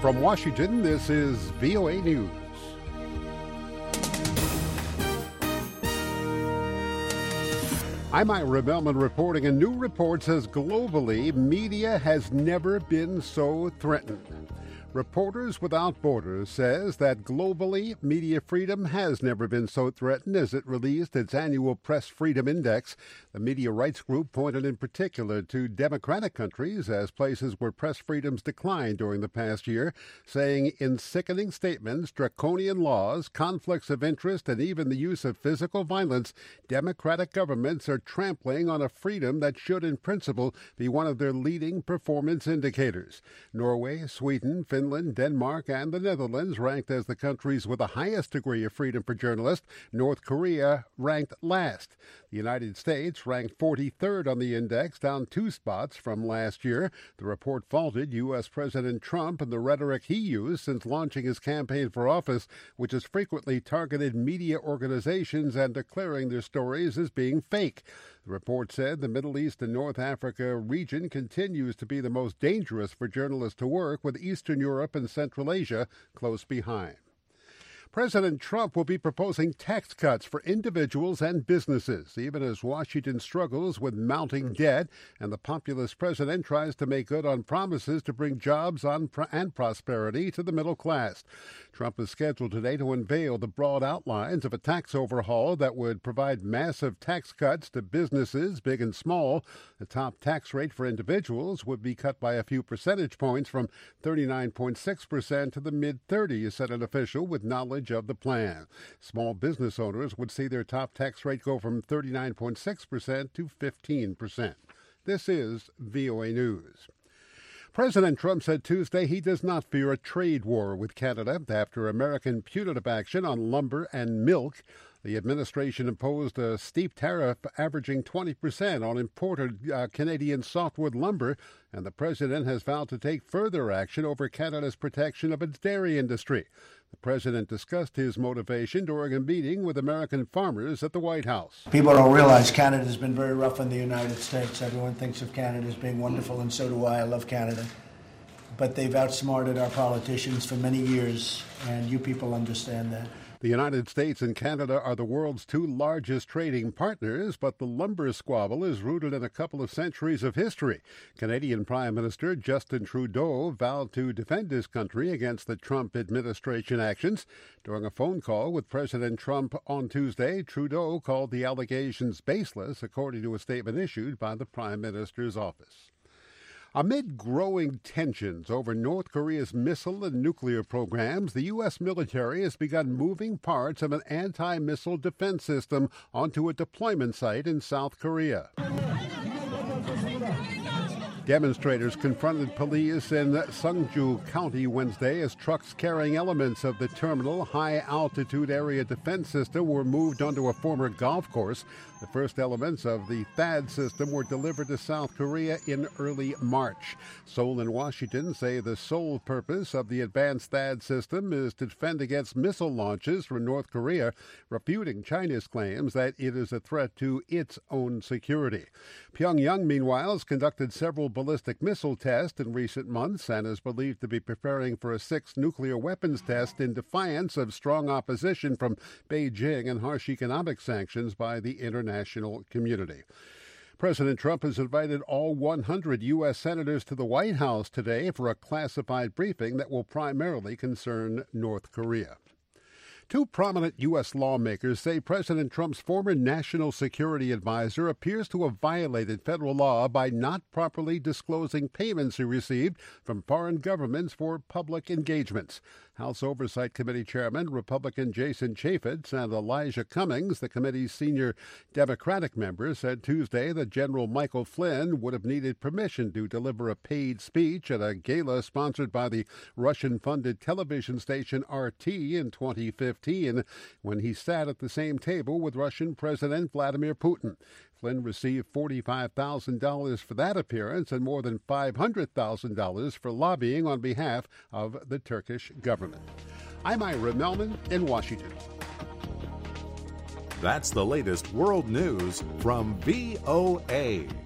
From Washington, this is VOA News. I'm Ira Melman reporting. A new report says globally, media has never been so threatened. Reporters Without Borders says that globally, media freedom has never been so threatened as it released its annual Press Freedom Index. The media rights group pointed in particular to democratic countries as places where press freedoms declined during the past year, saying in sickening statements, draconian laws, conflicts of interest, and even the use of physical violence, democratic governments are trampling on a freedom that should in principle be one of their leading performance indicators. Norway, Sweden, Finland, Denmark, and the Netherlands ranked as the countries with the highest degree of freedom for journalists. North Korea ranked last. The United States ranked 43rd on the index, down 2 spots from last year. The report faulted U.S. President Trump and the rhetoric he used since launching his campaign for office, which has frequently targeted media organizations and declaring their stories as being fake. The report said the Middle East and North Africa region continues to be the most dangerous for journalists to work, with Eastern Europe and Central Asia close behind. President Trump will be proposing tax cuts for individuals and businesses, even as Washington struggles with mounting debt and the populist president tries to make good on promises to bring jobs and prosperity to the middle class. Trump is scheduled today to unveil the broad outlines of a tax overhaul that would provide massive tax cuts to businesses, big and small. The top tax rate for individuals would be cut by a few percentage points from 39.6% to the mid-30s, said an official with knowledge of the plan. Small business owners would see their top tax rate go from 39.6% to 15%. This is VOA News. President Trump said Tuesday he does not fear a trade war with Canada after American punitive action on lumber and milk. The administration imposed a steep tariff averaging 20% on imported Canadian softwood lumber, and the president has vowed to take further action over Canada's protection of its dairy industry. The president discussed his motivation during a meeting with American farmers at the White House. People don't realize Canada's been very rough on the United States. Everyone thinks of Canada as being wonderful, and so do I. I love Canada. But they've outsmarted our politicians for many years, and you people understand that. The United States and Canada are the world's 2 largest trading partners, but the lumber squabble is rooted in a couple of centuries of history. Canadian Prime Minister Justin Trudeau vowed to defend his country against the Trump administration actions. During a phone call with President Trump on Tuesday, Trudeau called the allegations baseless, according to a statement issued by the Prime Minister's office. Amid growing tensions over North Korea's missile and nuclear programs, the U.S. military has begun moving parts of an anti-missile defense system onto a deployment site in South Korea. Demonstrators confronted police in Seongju County Wednesday as trucks carrying elements of the terminal high-altitude area defense system were moved onto a former golf course. The first elements of the THAAD system were delivered to South Korea in early March. Seoul and Washington say the sole purpose of the advanced THAAD system is to defend against missile launches from North Korea, refuting China's claims that it is a threat to its own security. Pyongyang, meanwhile, has conducted several ballistic missile tests in recent months and is believed to be preparing for a 6th nuclear weapons test in defiance of strong opposition from Beijing and harsh economic sanctions by the international community. President Trump has invited all 100 U.S. senators to the White House today for a classified briefing that will primarily concern North Korea. 2 prominent U.S. lawmakers say President Trump's former national security advisor appears to have violated federal law by not properly disclosing payments he received from foreign governments for public engagements. House Oversight Committee Chairman Republican Jason Chaffetz and Elijah Cummings, the committee's senior Democratic member, said Tuesday that General Michael Flynn would have needed permission to deliver a paid speech at a gala sponsored by the Russian-funded television station RT in 2015 when he sat at the same table with Russian President Vladimir Putin. Flynn received $45,000 for that appearance and more than $500,000 for lobbying on behalf of the Turkish government. I'm Ira Melman in Washington. That's the latest world news from VOA.